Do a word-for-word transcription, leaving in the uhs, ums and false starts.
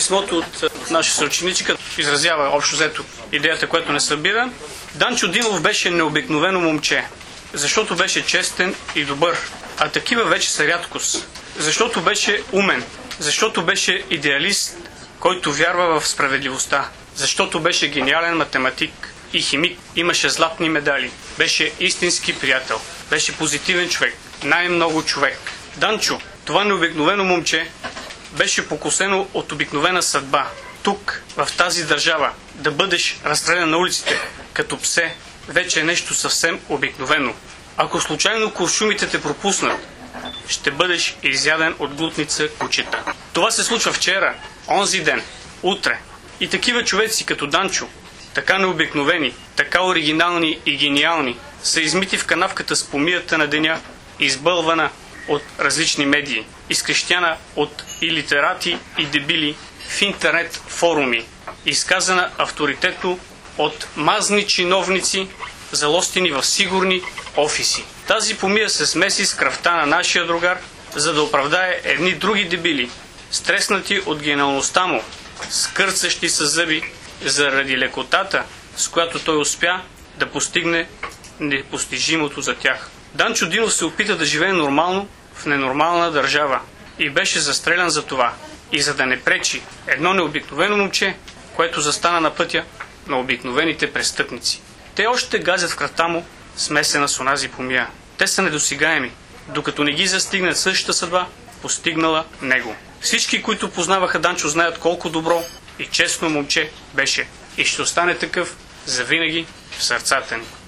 писмото от наша съученичка изразява общо взето идеята, която не събира. Данчо Димов беше необикновено момче, защото беше честен и добър, а такива вече са рядкост. Защото беше умен, защото беше идеалист, който вярва в справедливостта, защото беше гениален математик и химик, имаше златни медали, беше истински приятел, беше позитивен човек, най-много човек. Данчо, това необикновено момче, беше покосено от обикновена съдба. Тук, в тази държава, да бъдеш разстрелян на улиците като псе, вече е нещо съвсем обикновено. Ако случайно куршумите те пропуснат, ще бъдеш изяден от глутница кучета. Това се случва вчера, онзи ден, утре. И такива човеци като Данчо, така необикновени, така оригинални и гениални, са измити в канавката с помията на деня, избълвана от различни медии, изкрещяна от и литерати, и дебили в интернет форуми, изказана авторитетно от мазни чиновници, залостени в сигурни офиси. Тази помия се смеси с кръвта на нашия другар, за да оправдае едни други дебили, стреснати от гениалността му, скърцащи с зъби заради лекотата, с която той успя да постигне непостижимото за тях. Данчо Димов се опита да живее нормално в ненормална държава и беше застрелян за това. И за да не пречи едно необикновено момче, което застана на пътя на обикновените престъпници. Те още газят в кръвта му, смесена с онази помия. Те са недосегаеми, докато не ги застигне същата съдба, постигнала него. Всички, които познаваха Данчо, знаят колко добро и честно момче беше и ще остане такъв завинаги в сърцата ни.